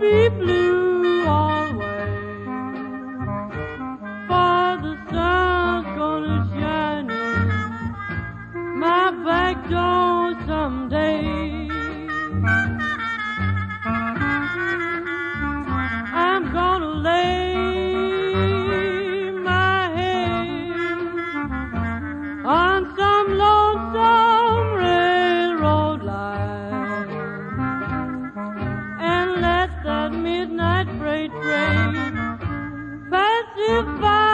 be blue always, for the sun's gonna shine in my back door someday. I'm gonna lay my head on some lonesome railroad line and let that midnight freight train pass it by.